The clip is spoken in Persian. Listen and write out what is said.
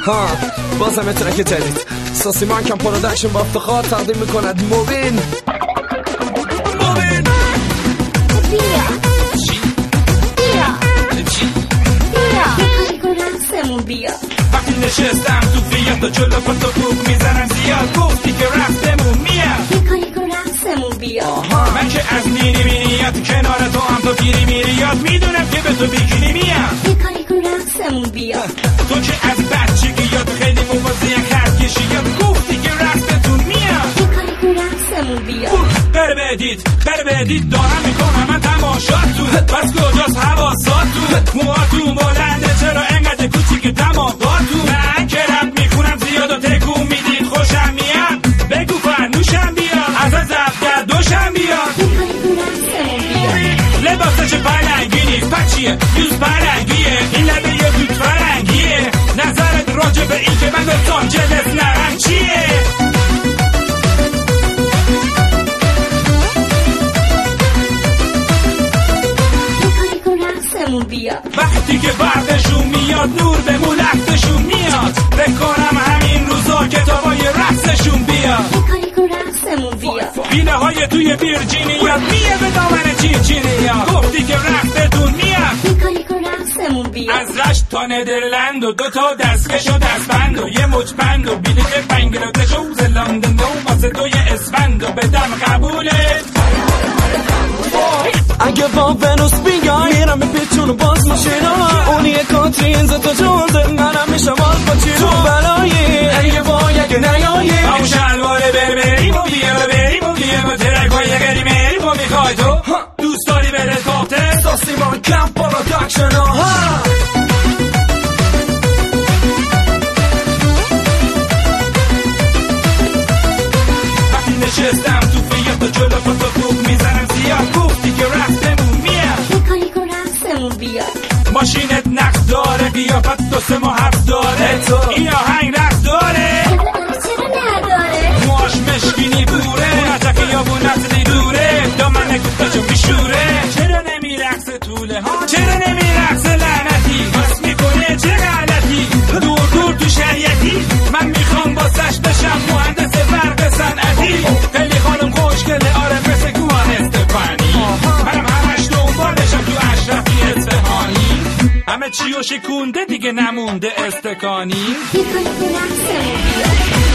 ها بازم ترک جدید ساسی مانکم پرودکشن با افتخار تقدیم میکند موبین بیا وقتی نشستم تو فیات و جلو پاتو بوک میزنم زیاد گفتی که رفتمون میاد یه کاری کن رقصمون بیاد من که از نینی مینیات کنار تو هم تو پیری میریاد میدونم که به تو بیکینی میاد یه کاری کن رقصمون بیاد تو که از بچگی یاد خیلی موازی خرد کشیاد گفتی که رقصتون میاد یه کاری کن رقصمون بیاد قربه دید دارم میکنم من تماشاتون بس کجاست حواساتون موهاتون بلنده چرا انقدر کوچیک دماغاتون من که رب میخونم زیاد و تکون میدید خوشم میاد بگو فرنوشم بیاد از افگر دوشم بیاد لباسه چه پرنگی نیست پچیه یوز پرنگیه این لبه یه دود فرنگیه نظرت راجع به این که من دستان جلس نرم چیه وقتی که برقشون میاد نور به مولختشون میاد بکنم همین روزا کتابای رقصشون بیاد بینه های توی ویرجینیات میه به دامن چینچینیات گفتی که رقصتون میاد از رشت تا ندرلند و 2 تا دستکش و دستبند و یه مچبند و بیلیت بنگلادش و زلندن و واسه 2 اسفند و بدم قبولت اگه با ونوس بیای میرم به پیچون و باز ماشینا اونی کاترین زد و جوزه منم میشم آز با چیرو تو بلایی اگه بای اگه نیایی با شلوار بریم و بریم و با ترکای گری مریم و میخوای تو دوست داری بره کافته ساسی مانکم پرودکشن ها وقتی نشستم تو فیات و جلو پاتو بوک میزنم زیاد گفتی که رفتمون میاد یه کاری کن رقصمون بیاد ماشینت نقص داره قیافت 2-3 ماه حبس داره این آهنگ رقص داره چرا نداره موهاش مشکینی بوره نتک یا بو نتلی دوره دامن کفتاشو میشوره چرا نمی رقص طوله ها چرا نمی رقص لعنتی بس میکنه چه غلطی دور تو شریعتی من میخوام باسش بشم مهندس برق صنعتی خیلی خانم خوشگله آره مثل گوهان استفانی منم همش دنبالشم تو اشرفی اصفهانی همه چیو شکونده دیگه نمونده استکانی یه کاری کن رقصمون بیاد